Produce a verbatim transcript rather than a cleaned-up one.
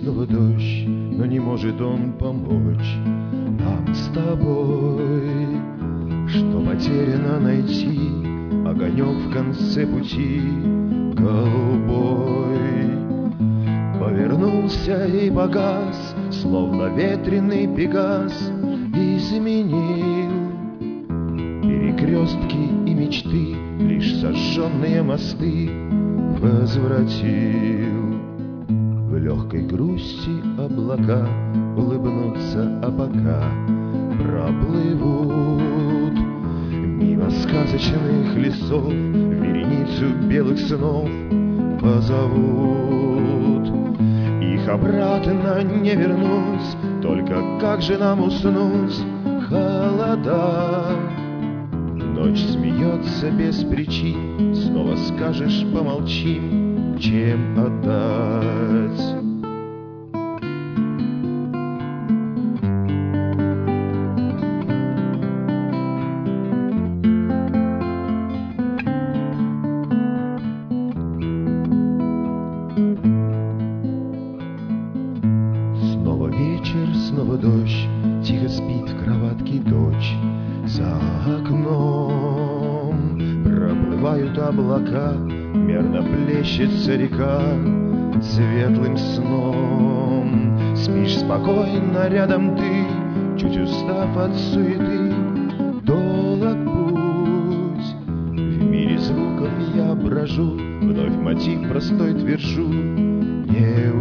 снова дождь, но не может он помочь нам с тобой. Что потеряно найти огонек в конце пути голубой. Повернулся и погас, словно ветреный пегас, изменил перекрестки и мечты, лишь сожженные мосты возвратил. В легкой грусти облака улыбнутся, а пока проплывут мимо сказочных лесов, вереницу белых снов позовут. Их обратно не вернуть, только как же нам уснуть? Холода, ночь смеется без причин, снова скажешь помолчим, чем отдать. Снова вечер, снова дождь, тихо спит в кроватке дочь. За окном проплывают облака, мерно плещется река светлым сном. Спишь спокойно рядом ты, чуть устав от суеты. Долг путь, в мире звуков я брожу, вновь мотив простой твержу: не